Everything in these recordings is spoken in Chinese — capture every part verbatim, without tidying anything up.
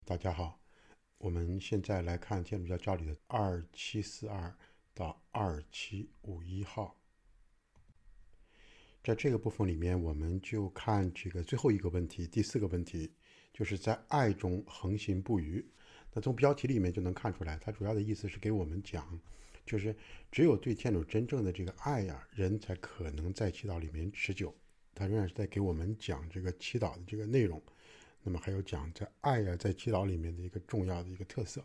大家好，我们现在来看天主教教理的二七四二到二七五一号。在这个部分里面，我们就看这个最后一个问题，第四个问题，就是在爱中恒行不渝。那从标题里面就能看出来，它主要的意思是给我们讲，就是只有对天主真正的这个爱呀、啊，人才可能在祈祷里面持久。它仍然是在给我们讲这个祈祷的这个内容。那么还有讲这爱呀、啊，在祈祷里面的一个重要的一个特色。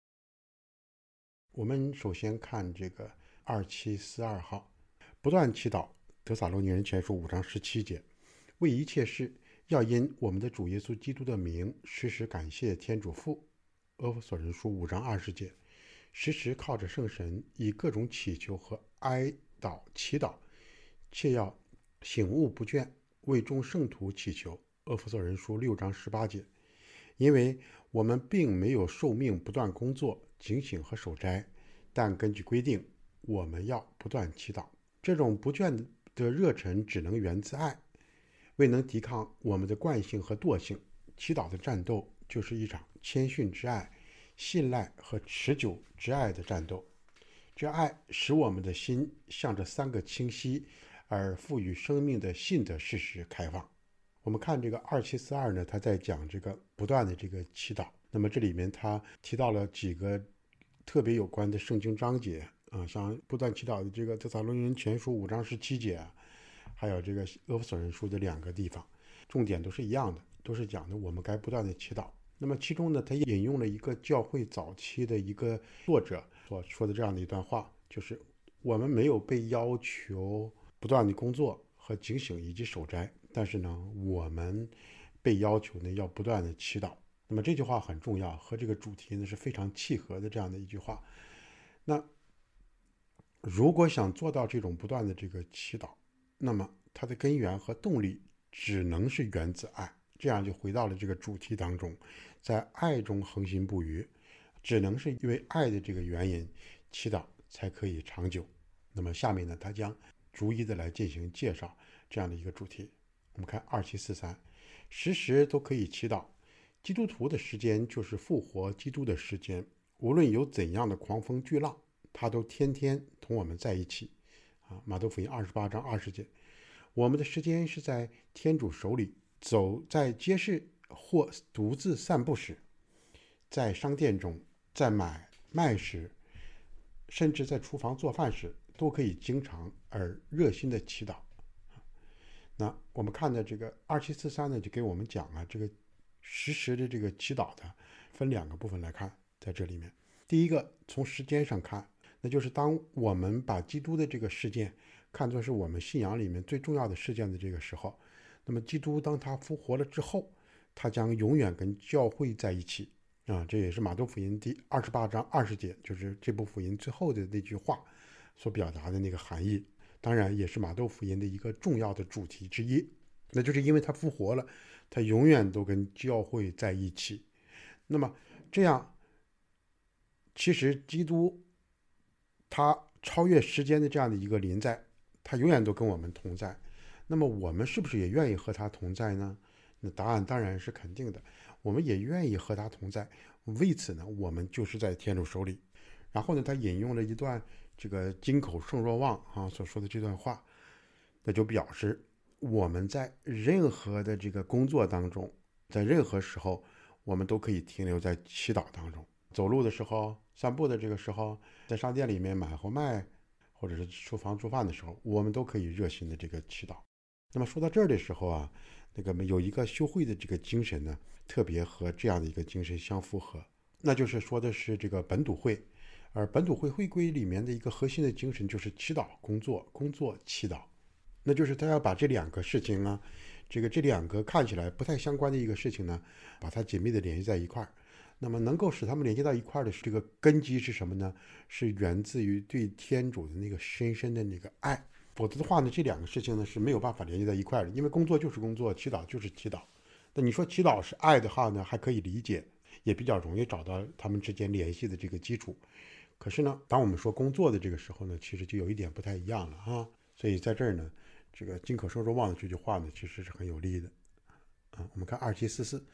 我们首先看这个二七四二号，不断祈祷，得撒罗尼人前书五章十七节，为一切事要因我们的主耶稣基督的名时时感谢天主父。阿弗所人书五章二十节，时时靠着圣神以各种祈求和哀悼祈祷，切要醒悟不倦，为众圣徒祈求。阿弗所人书六章十八节，因为我们并没有受命不断工作、警醒和守斋，但根据规定，我们要不断祈祷。这种不倦的热忱只能源自爱，未能抵抗我们的惯性和惰性。祈祷的战斗就是一场谦逊之爱、信赖和持久之爱的战斗。这爱使我们的心向着三个清晰而赋予生命的信的事实开放。我们看这个二七四二呢，他在讲这个不断的这个祈祷。那么这里面他提到了几个特别有关的圣经章节啊，像不断祈祷的这个得撒罗尼人前书五章十七节啊，还有这个阿弗所人书的两个地方，重点都是一样的，都是讲的我们该不断的祈祷。那么其中呢，他引用了一个教会早期的一个作者所说的这样的一段话，就是我们没有被要求不断的工作和警醒以及守斋，但是呢，我们被要求呢要不断的祈祷。那么这句话很重要，和这个主题呢是非常契合的这样的一句话。那如果想做到这种不断的这个祈祷，那么它的根源和动力只能是源自爱。这样就回到了这个主题当中，在爱中恒行不渝，只能是因为爱的这个原因，祈祷才可以长久。那么下面呢，他将逐一的来进行介绍这样的一个主题。我们看二七四三，时时都可以祈祷。基督徒的时间就是复活基督的时间，无论有怎样的狂风巨浪，他都天天同我们在一起。啊，马窦福音二十八章二十节，我们的时间是在天主手里，走在街市或独自散步时，在商店中，在买卖时，甚至在厨房做饭时，都可以经常而热心的祈祷。那我们看的这个二七四三呢，就给我们讲了这个实时的这个祈祷的分两个部分来看，在这里面，第一个从时间上看，那就是当我们把基督的这个事件看作是我们信仰里面最重要的事件的这个时候，那么基督当他复活了之后，他将永远跟教会在一起啊，这也是马窦福音第二十八章二十节，就是这部福音最后的那句话所表达的那个含义。当然也是马窦福音的一个重要的主题之一，那就是因为他复活了，他永远都跟教会在一起。那么这样，其实基督他超越时间的这样的一个临在，他永远都跟我们同在。那么我们是不是也愿意和他同在呢？那答案当然是肯定的，我们也愿意和他同在。为此呢，我们就是在天主手里。然后呢，他引用了一段这个金口圣若望啊所说的这段话，那就表示我们在任何的这个工作当中，在任何时候，我们都可以停留在祈祷当中。走路的时候，散步的这个时候，在商店里面买或卖，或者是厨房做饭的时候，我们都可以热心的这个祈祷。那么说到这儿的时候啊，那个有一个修会的这个精神呢，特别和这样的一个精神相符合，那就是说的是这个本笃会。而本笃会会规里面的一个核心的精神就是祈祷工作，工作祈祷，那就是他要把这两个事情啊，这个这两个看起来不太相关的一个事情呢，把它紧密的联系在一块儿。那么能够使他们联系到一块儿的这个根基是什么呢？是源自于对天主的那个深深的那个爱。否则的话呢，这两个事情呢是没有办法联系在一块的，因为工作就是工作，祈祷就是祈祷。那你说祈祷是爱的话呢，还可以理解，也比较容易找到他们之间联系的这个基础。可是呢，当我们说工作的这个时候呢，其实就有一点不太一样了啊。所以在这儿呢，这个金口圣若望的这句话呢，其实是很有力的啊。我们看二七四四，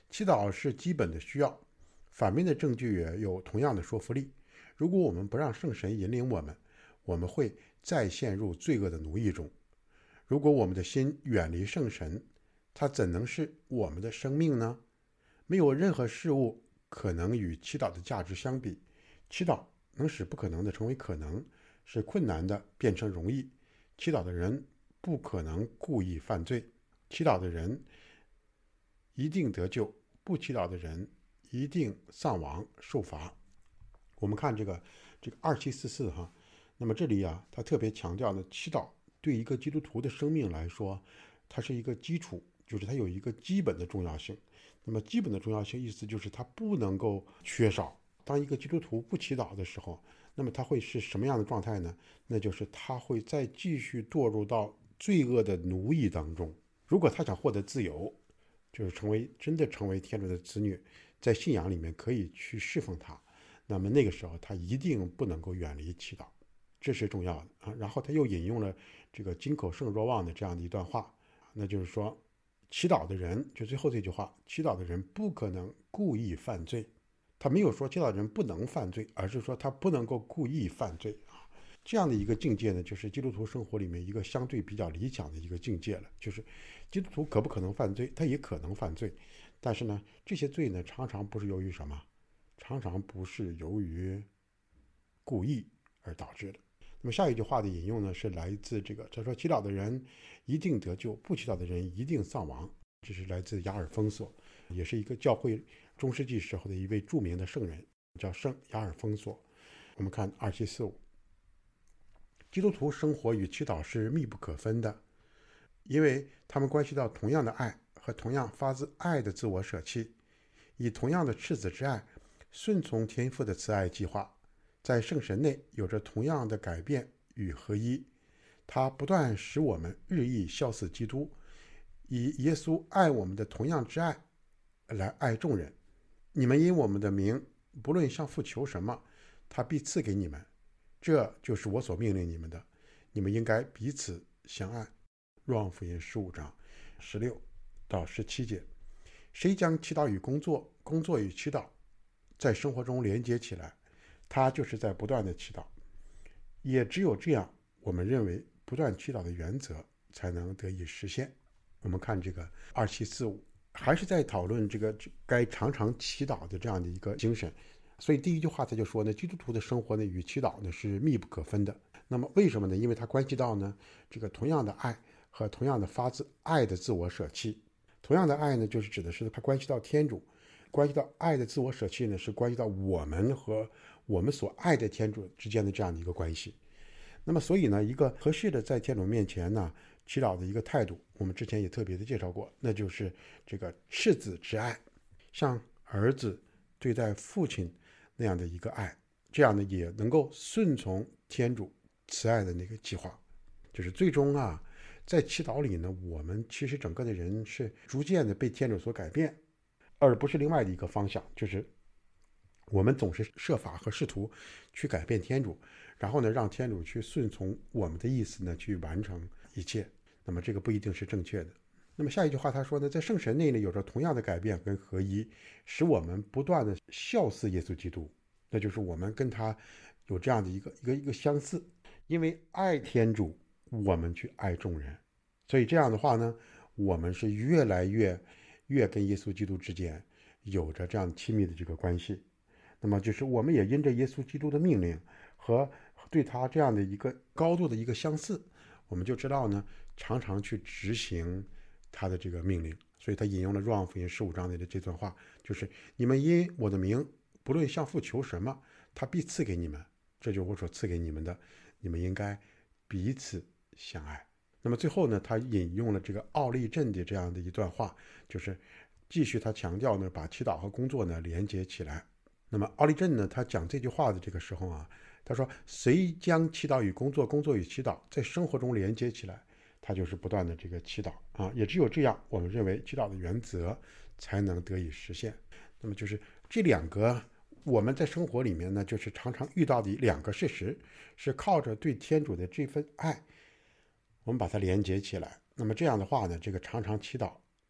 祈祷是基本的需要，反面的证据也有同样的说服力。如果我们不让圣神引领我们，我们会再陷入罪恶的奴役中。如果我们的心远离圣神，他怎能是我们的生命呢？没有任何事物可能与祈祷的价值相比。祈祷能使不可能的成为可能，使困难的变成容易。祈祷的人不可能故意犯罪，祈祷的人一定得救，不祈祷的人一定丧亡受罚。我们看这个这个二七四四哈，那么这里啊，他特别强调呢，祈祷对一个基督徒的生命来说，它是一个基础，就是它有一个基本的重要性。那么基本的重要性意思就是它不能够缺少。当一个基督徒不祈祷的时候，那么他会是什么样的状态呢？那就是他会再继续堕入到罪恶的奴役当中。如果他想获得自由，就是成为真的成为天主的子女，在信仰里面可以去侍奉他，那么那个时候他一定不能够远离祈祷，这是重要的啊。然后他又引用了这个金口圣若望的这样的一段话，那就是说，祈祷的人，就最后这句话，祈祷的人不可能故意犯罪。他没有说祈祷的人不能犯罪，而是说他不能够故意犯罪啊。这样的一个境界呢，就是基督徒生活里面一个相对比较理想的一个境界了。就是基督徒可不可能犯罪？他也可能犯罪，但是呢，这些罪呢，常常不是由于什么？常常不是由于故意而导致的。那么下一句话的引用呢，是来自这个，他说祈祷的人一定得救，不祈祷的人一定丧亡。这是来自雅尔丰索，也是一个教会中世纪时候的一位著名的圣人，叫圣雅尔丰索。我们看二七四五，基督徒生活与祈祷是密不可分的，因为他们关系到同样的爱和同样发自爱的自我舍弃，以同样的赤子之爱顺从天父的慈爱计划，在圣神内有着同样的改变与合一。他不断使我们日益效似基督，以耶稣爱我们的同样之爱来爱众人。你们因我们的名，不论向父求什么，他必赐给你们。这就是我所命令你们的，你们应该彼此相爱。若望福音十五章十六到十七节。谁将祈祷与工作，工作与祈祷在生活中连接起来，他就是在不断的祈祷。也只有这样，我们认为不断祈祷的原则才能得以实现。我们看这个二七四五，还是在讨论这个该常常祈祷的这样的一个精神。所以第一句话他就说呢，基督徒的生活呢与祈祷呢是密不可分的。那么为什么呢？因为它关系到呢这个同样的爱和同样的发自爱的自我舍弃。同样的爱呢，就是指的是它关系到天主，关系到爱的自我舍弃呢，是关系到我们和我们所爱的天主之间的这样的一个关系。那么所以呢，一个合适的在天主面前呢祈祷的一个态度，我们之前也特别的介绍过，那就是这个赤子之爱，像儿子对待父亲那样的一个爱，这样呢也能够顺从天主慈爱的那个计划。就是最终啊，在祈祷里呢，我们其实整个的人是逐渐的被天主所改变，而不是另外的一个方向，就是我们总是设法和试图去改变天主，然后呢让天主去顺从我们的意思呢去完成一切。那么这个不一定是正确的。那么下一句话他说呢，在圣神内呢有着同样的改变跟合一，使我们不断的效似耶稣基督。那就是我们跟他有这样的一个一个一个相似，因为爱天主，我们去爱众人。所以这样的话呢，我们是越来越越跟耶稣基督之间有着这样亲密的这个关系。那么就是我们也因着耶稣基督的命令和对他这样的一个高度的一个相似，我们就知道呢常常去执行他的这个命令。所以他引用了若望福音十五章里的这段话，就是你们因我的名不论向父求什么，他必赐给你们，这就是我所赐给你们的，你们应该彼此相爱。那么最后呢，他引用了这个奥利镇的这样的一段话，就是继续他强调呢把祈祷和工作呢连接起来。那么奥利镇呢，他讲这句话的这个时候啊，他说谁将祈祷与工作，工作与祈祷在生活中连接起来，他就是不断的这个祈祷啊。也只有这样，我们认为祈祷的原则才能得以实现。那么就是这两个我们在生活里面呢，就是常常遇到的两个事实，是靠着对天主的这份爱，我们把它连接起来。那么这样的话呢，这个常常祈祷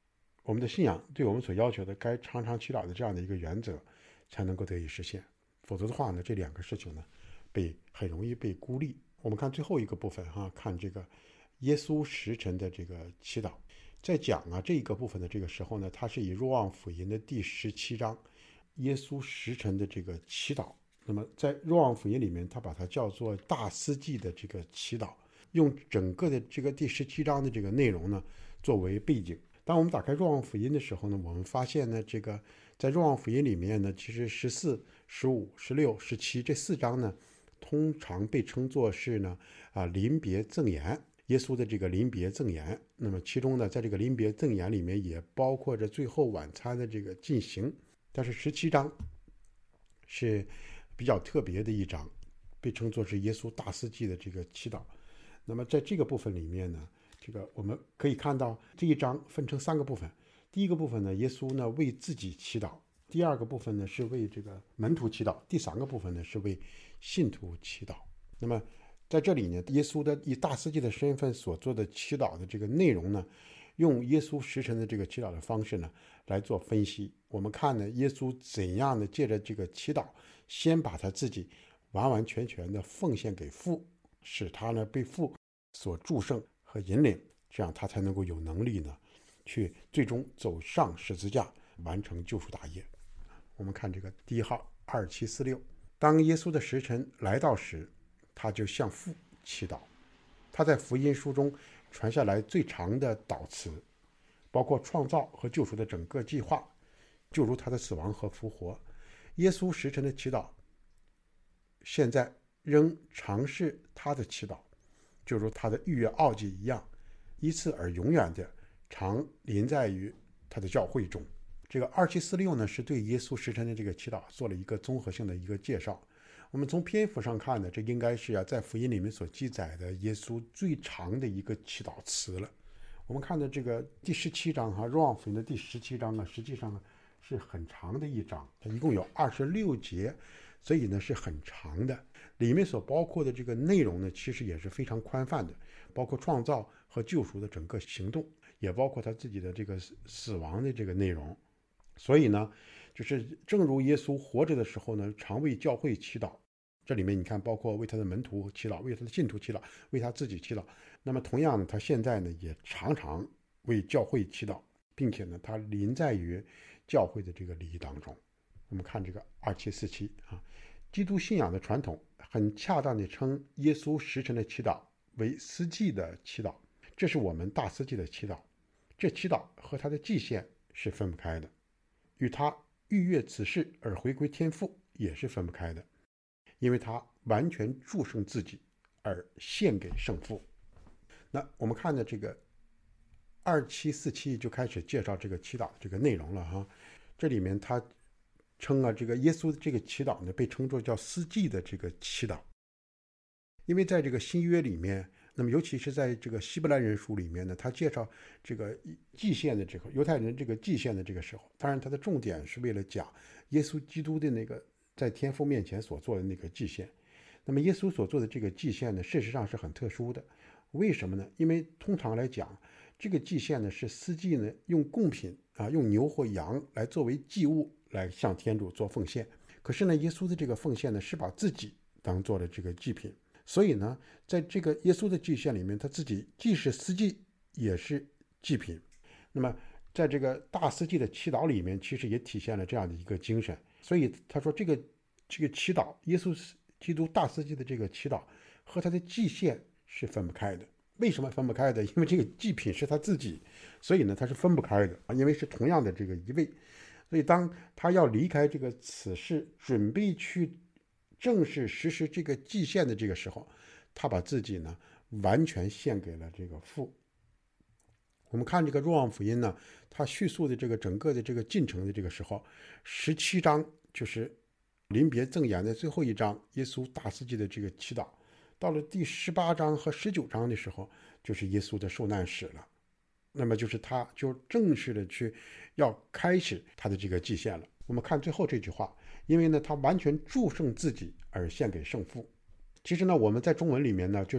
我们的信仰对我们所要求的该常常祈祷的这样的一个原则才能够得以实现。否则的话呢，这两个事情呢被很容易被孤立。我们看最后一个部分哈，看这个耶稣时辰的这个祈祷。在讲啊这个部分的这个时候呢，它是以若望福音的第十七章耶稣时辰的这个祈祷。那么在若望福音里面，他把它叫做大司祭的这个祈祷，用整个的这个第十七章的这个内容呢作为背景。当我们打开若望福音的时候呢，我们发现呢，这个在若望福音里面呢，其实十四、十五、十六、十七这四章呢，通常被称作是呢啊临别赠言，耶稣的这个临别赠言。那么其中呢，在这个临别赠言里面也包括着最后晚餐的这个进行。但是十七章是比较特别的一章，被称作是耶稣大司祭的这个祈祷。那么在这个部分里面呢，这个我们可以看到这一章分成三个部分。第一个部分呢，耶稣呢为自己祈祷；第二个部分呢是为这个门徒祈祷；第三个部分呢是为信徒祈祷。那么在这里呢，耶稣的以大司祭的身份所做的祈祷的这个内容呢，用耶稣时辰的这个祈祷的方式呢来做分析。我们看呢，耶稣怎样的借着这个祈祷，先把他自己完完全全的奉献给父，使他呢被父所祝圣和引领，这样他才能够有能力呢去最终走上十字架，完成救赎大业。我们看这个第一号二七四六，当耶稣的时辰来到时，他就向父祈祷。他在福音书中传下来最长的祷词，包括创造和救赎的整个计划，就如他的死亡和复活。耶稣时辰的祈祷现在仍常是他的祈祷，就如他的逾越奥迹一样，一次而永远的常临在于他的教会中。这个二七四六呢，是对耶稣时辰的这个祈祷做了一个综合性的一个介绍。我们从篇幅上看呢，这应该是啊在福音里面所记载的耶稣最长的一个祈祷词了。我们看的这个第十七章哈，若望福音的第十七章呢，实际上是很长的一章，它一共有二十六节，所以呢是很长的。里面所包括的这个内容呢，其实也是非常宽泛的，包括创造和救赎的整个行动，也包括他自己的这个死亡的这个内容。所以呢，就是正如耶稣活着的时候呢，常为教会祈祷。这里面你看，包括为他的门徒祈祷，为他的信徒祈祷，为他自己祈祷。那么同样呢，他现在呢也常常为教会祈祷，并且呢，他临在于教会的这个礼仪当中。我们看这个二七四七啊，基督信仰的传统很恰当地称耶稣时辰的祈祷为司祭的祈祷，这是我们大司祭的祈祷。这祈祷和他的祭献是分不开的，与他逾越此世而回归天父也是分不开的，因为他完全祝圣自己而献给圣父。那我们看的这个二七四七就开始介绍这个祈祷的这个内容了哈。这里面他称啊，这个耶稣的这个祈祷呢，被称作叫司祭的这个祈祷。因为在这个新约里面，那么尤其是在这个希伯来人书里面呢，他介绍这个祭献的这个犹太人这个祭献的这个时候，当然他的重点是为了讲耶稣基督的那个在天父面前所做的那个祭献。那么耶稣所做的这个祭献呢，事实上是很特殊的。为什么呢？因为通常来讲，这个祭献呢是司祭呢用贡品啊，用牛或羊来作为祭物来向天主做奉献。可是呢，耶稣的这个奉献呢是把自己当做了这个祭品，所以呢，在这个耶稣的祭献里面，他自己既是司祭也是祭品。那么在这个大司祭的祈祷里面，其实也体现了这样的一个精神。所以他说这个这个祈祷，耶稣基督大司祭的这个祈祷和他的祭献是分不开的。为什么分不开的？因为这个祭品是他自己，所以呢他是分不开的，因为是同样的这个一位。所以当他要离开这个此世，准备去正式实施这个祭献的这个时候，他把自己呢完全献给了这个父。我们看这个若望福音呢，他叙述的这个整个的这个进程的这个时候，十七章就是临别赠言的最后一章，耶稣大司祭的这个祈祷。到了第十八章和十九章的时候，就是耶稣的受难史了。那么就是他就正式的去要开始他的这个祭献了。我们看最后这句话，因为呢他完全祝圣自己而献给圣父。其实呢我们在中文里面呢，就是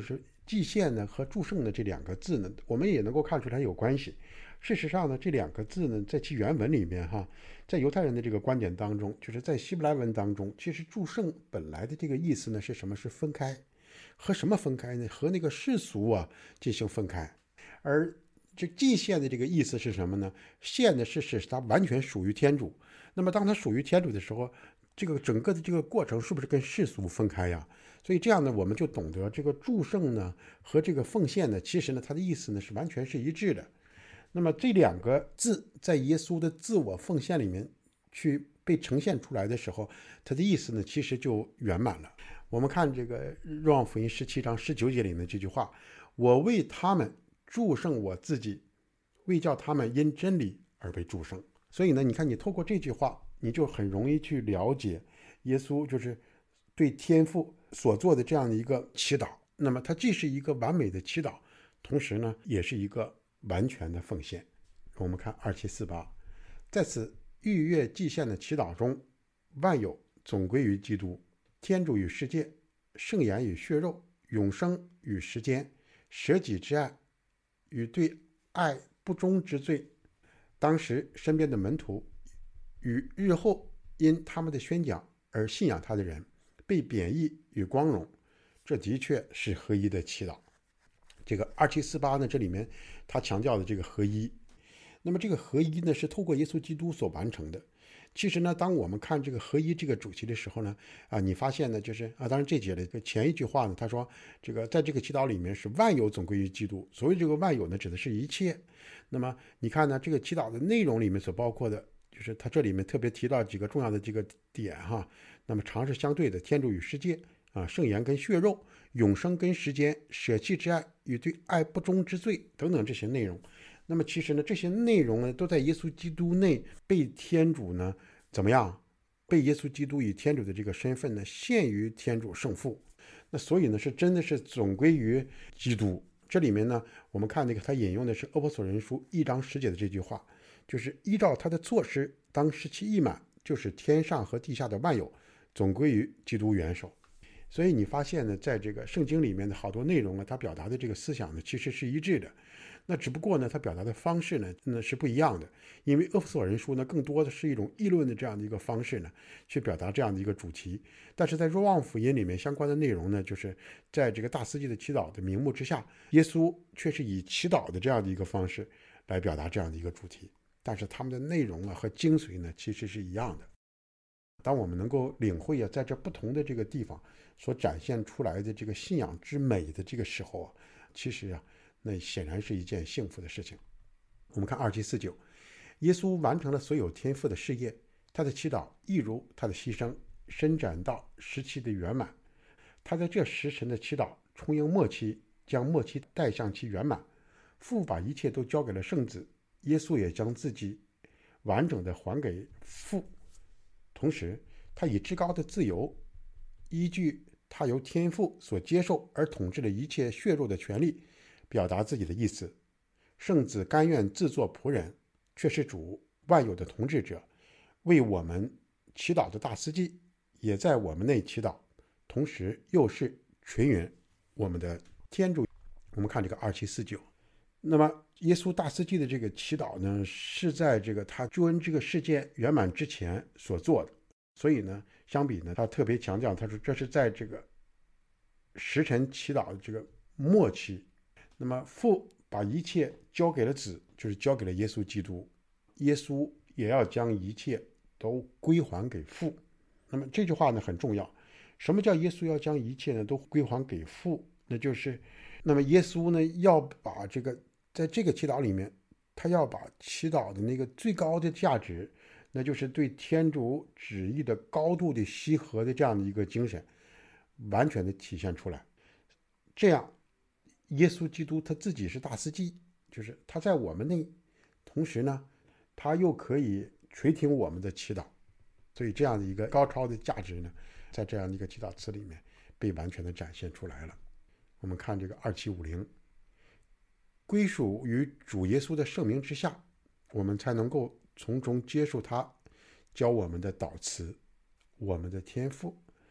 祭献呢和祝圣的这两个字呢，我们也能够看出它有关系。事实上呢，这两个字呢，在其原文里面哈，在犹太人的这个观点当中，就是在希伯来文当中，其实祝圣本来的这个意思呢是什么？是分开，和什么分开呢？和那个世俗啊进行分开。而这祭献的这个意思是什么呢？献的是使它完全属于天主。那么当它属于天主的时候，这个整个的这个过程是不是跟世俗分开呀？所以这样呢，我们就懂得这个祝圣呢和这个奉献呢，其实呢它的意思呢是完全是一致的。那么这两个字在耶稣的自我奉献里面去被呈现出来的时候，它的意思呢其实就圆满了。我们看这个若望福音十七章十九节里面这句话：我为他们祝圣我自己，为叫他们因真理而被祝圣。所以呢，你看你透过这句话，你就很容易去了解耶稣就是对天父所做的这样的一个祈祷。那么它既是一个完美的祈祷，同时呢也是一个完全的奉献。我们看二七四八，在此逾越祭献的祈祷中，万有总归于基督，天主与世界，圣言与血肉，永生与时间，舍己之爱与对爱不忠之罪。当时身边的门徒与日后因他们的宣讲而信仰他的人，被贬义与光荣，这的确是合一的祈祷。这个二七四八呢，这里面他强调的这个合一，那么这个合一呢是透过耶稣基督所完成的。其实呢，当我们看这个合一这个主题的时候呢，啊，你发现呢，就是啊，当然这节的前一句话呢，他说这个在这个祈祷里面是万有总归于基督。所谓这个万有呢，指的是一切。那么你看呢，这个祈祷的内容里面所包括的，就是他这里面特别提到几个重要的这个点哈。那么常是相对的，天主与世界啊，圣言跟血肉，永生跟时间，舍弃之爱与对爱不忠之罪等等这些内容。那么其实呢，这些内容呢，都在耶稣基督内被天主呢怎么样？被耶稣基督以天主的这个身份呢，献于天主圣父。那所以呢，是真的是总归于基督。这里面呢，我们看那个他引用的是《阿波索人书》一章十节的这句话，就是依照他的措施，当时期一满，就是天上和地下的万有总归于基督元首。所以你发现呢，在这个圣经里面的好多内容呢，它表达的这个思想呢，其实是一致的。那只不过呢，它表达的方式呢，那是不一样的。因为阿弗所人书呢，更多的是一种议论的这样的一个方式呢，去表达这样的一个主题。但是在若望福音里面相关的内容呢，就是在这个大司祭的祈祷的名目之下，耶稣却是以祈祷的这样的一个方式来表达这样的一个主题。但是他们的内容啊和精髓呢，其实是一样的。当我们能够领会啊，在这不同的这个地方所展现出来的这个信仰之美的这个时候啊，其实啊，那显然是一件幸福的事情。我们看二七四九，耶稣完成了所有天父的事业，他的祈祷一如他的牺牲，伸展到时期的圆满。他在这时辰的祈祷充应末期，将末期带向其圆满。父把一切都交给了圣子，耶稣也将自己完整的还给父。同时他以至高的自由，依据他由天父所接受而统治的一切血肉的权利，表达自己的意思。圣子甘愿自作仆人，却是主万有的统治者，为我们祈祷的大司祭也在我们内祈祷，同时又是垂允我们的天主。我们看这个二七四九，那么耶稣大司祭的这个祈祷呢，是在这个他救恩这个事件圆满之前所做的。所以呢，相比呢，他特别强调，他说这是在这个时辰祈祷的这个末期。那么父把一切交给了子，就是交给了耶稣基督，耶稣也要将一切都归还给父。那么这句话呢很重要。什么叫耶稣要将一切呢都归还给父？那就是那么耶稣呢要把这个在这个祈祷里面，他要把祈祷的那个最高的价值，那就是对天主旨意的高度的契合的这样的一个精神完全的体现出来。这样耶稣基督他自己是大司祭，就是他在我们内，同时呢他又可以垂听我们的祈祷。所以这样的一个高超的价值呢，在这样的一个祈祷词里面被完全的展现出来了。我们看这个二七五零，归属于主耶稣的圣名之下，我们才能够从中接受他教我们的祷词。我们的天父，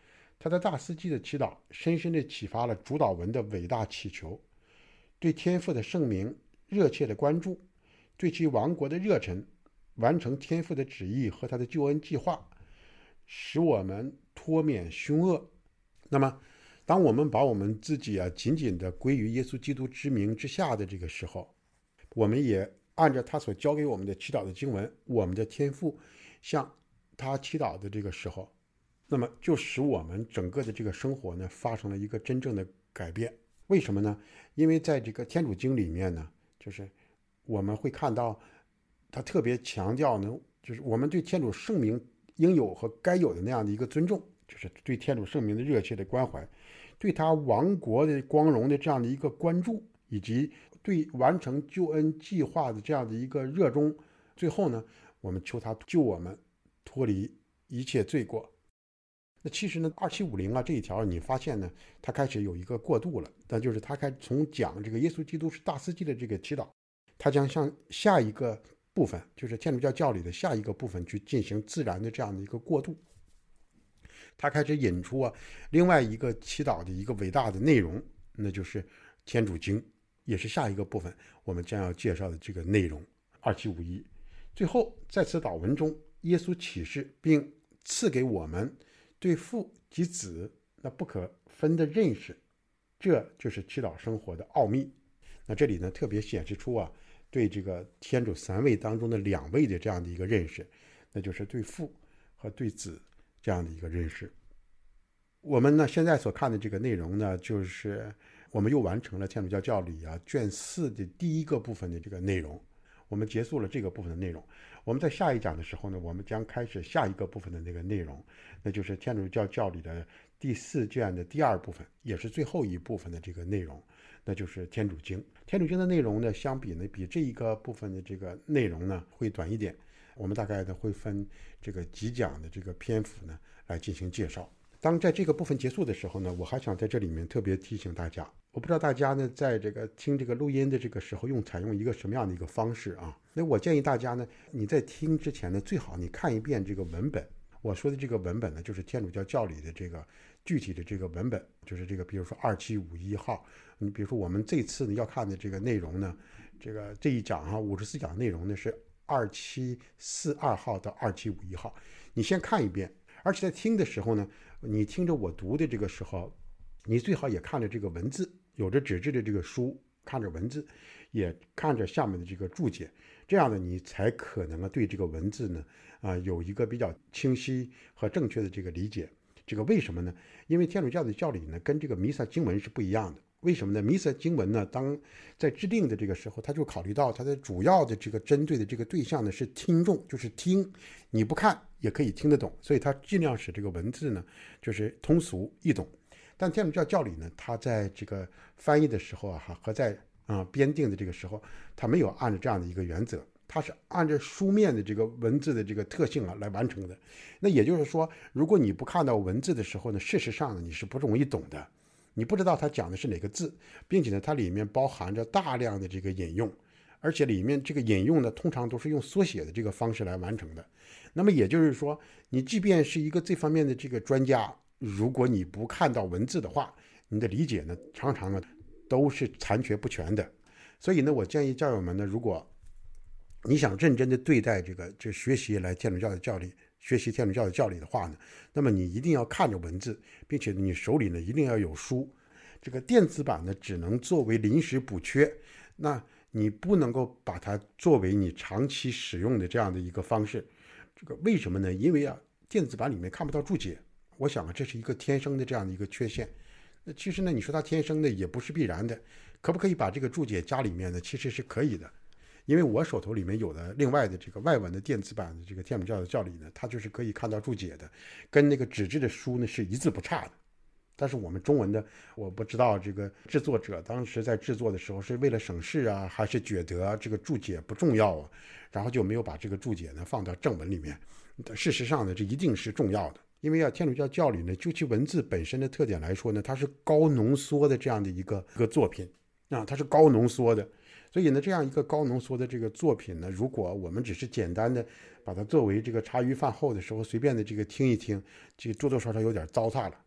他在大司祭的祈祷深深地启发了主祷文的伟大祈求，对天父的圣名热切的关注，对其王国的热忱，完成天父的旨意和他的救恩计划，使我们脱免凶恶。那么当我们把我们自己啊紧紧地归于耶稣基督之名之下的这个时候，我们也按照他所教给我们的祈祷的经文，我们的天父向他祈祷的这个时候，那么就使我们整个的这个生活呢发生了一个真正的改变。为什么呢？因为在这个天主经里面呢，就是我们会看到他特别强调呢，就是我们对天主圣名应有和该有的那样的一个尊重，就是对天主圣名的热切的关怀，对他王国的光荣的这样的一个关注，以及对完成救恩计划的这样的一个热衷。最后呢，我们求他救我们脱离一切罪过。那其实呢，二七五零啊这一条，你发现呢，他开始有一个过渡了，那就是他开始从讲这个耶稣基督是大司祭的这个祈祷，他将向下一个部分，就是天主教教理的下一个部分去进行自然的这样的一个过渡。他开始引出啊另外一个祈祷的一个伟大的内容，那就是天主经，也是下一个部分我们将要介绍的这个内容二七五一。最后在此祷文中，耶稣启示并赐给我们对父及子那不可分的认识，这就是祈祷生活的奥秘。那这里呢特别显示出啊对这个天主三位当中的两位的这样的一个认识，那就是对父和对子这样的一个认识。我们呢现在所看的这个内容呢，就是我们又完成了天主教教理啊卷四的第一个部分的这个内容，我们结束了这个部分的内容。我们在下一讲的时候呢，我们将开始下一个部分的那个内容，那就是天主教教理的第四卷的第二部分，也是最后一部分的这个内容，那就是天主经。天主经的内容呢，相比呢比这一个部分的这个内容呢会短一点，我们大概呢会分这个几讲的这个篇幅呢来进行介绍。当在这个部分结束的时候呢，我还想在这里面特别提醒大家，我不知道大家呢在这个听这个录音的这个时候用采用一个什么样的一个方式啊？那我建议大家呢，你在听之前呢，最好你看一遍这个文本。我说的这个文本呢，就是天主教教理的这个具体的这个文本，就是这个比如说二七五一号。你比如说我们这次呢要看的这个内容呢，这个这一讲哈、啊，五十四讲内容呢是二七四二号到二七五一号，你先看一遍。而且在听的时候呢，你听着我读的这个时候，你最好也看着这个文字，有着纸质的这个书，看着文字，也看着下面的这个注解，这样呢，你才可能啊对这个文字呢啊、呃、有一个比较清晰和正确的这个理解。这个为什么呢？因为天主教的教理呢跟这个弥撒经文是不一样的。为什么呢？弥撒经文呢，当在制定的这个时候，他就考虑到它的主要的这个针对的这个对象呢是听众，就是听，你不看也可以听得懂，所以他尽量使这个文字呢就是通俗易懂。但天主教教理呢，他在这个翻译的时候啊，和在啊、呃、编定的这个时候，他没有按照这样的一个原则，他是按照书面的这个文字的这个特性啊来完成的。那也就是说，如果你不看到文字的时候呢，事实上呢你是不容易懂的。你不知道它讲的是哪个字，并且呢，它里面包含着大量的这个引用，而且里面这个引用呢，通常都是用缩写的这个方式来完成的。那么也就是说，你即便是一个这方面的这个专家，如果你不看到文字的话，你的理解呢，常常呢都是残缺不全的。所以呢，我建议教友们呢，如果你想认真的对待这个这学习来天主教的教理，学习天主教的教理的话呢，那么你一定要看着文字，并且你手里呢一定要有书。这个电子版呢只能作为临时补缺，那你不能够把它作为你长期使用的这样的一个方式。这个为什么呢？因为啊，电子版里面看不到注解，我想啊，这是一个天生的这样的一个缺陷。那其实呢，你说它天生的也不是必然的，可不可以把这个注解加里面呢？其实是可以的。因为我手头里面有的另外的这个外文的电子版的这个天主教的教理呢，它就是可以看到注解的，跟那个纸质的书呢是一字不差的。但是我们中文的，我不知道这个制作者当时在制作的时候是为了省事啊，还是觉得这个注解不重要啊，然后就没有把这个注解呢放到正文里面。事实上呢，这一定是重要的，因为啊，天主教教理呢，就其文字本身的特点来说呢，它是高浓缩的这样的一个一个作品啊，它是高浓缩的。所以呢，这样一个高浓缩的这个作品呢，如果我们只是简单的把它作为这个茶余饭后的时候随便的这个听一听，这个多多少少有点糟蹋了。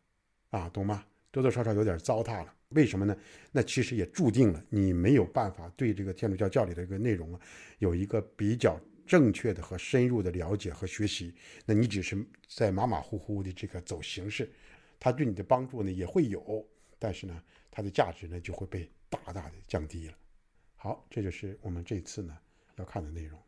啊，懂吗？多多少少有点糟蹋了。为什么呢？那其实也注定了你没有办法对这个天主教教理的这个内容啊，有一个比较正确的和深入的了解和学习。那你只是在马马虎虎的这个走形式，它对你的帮助呢也会有，但是呢，它的价值呢就会被大大的降低了。好，这就是我们这次呢要看的内容。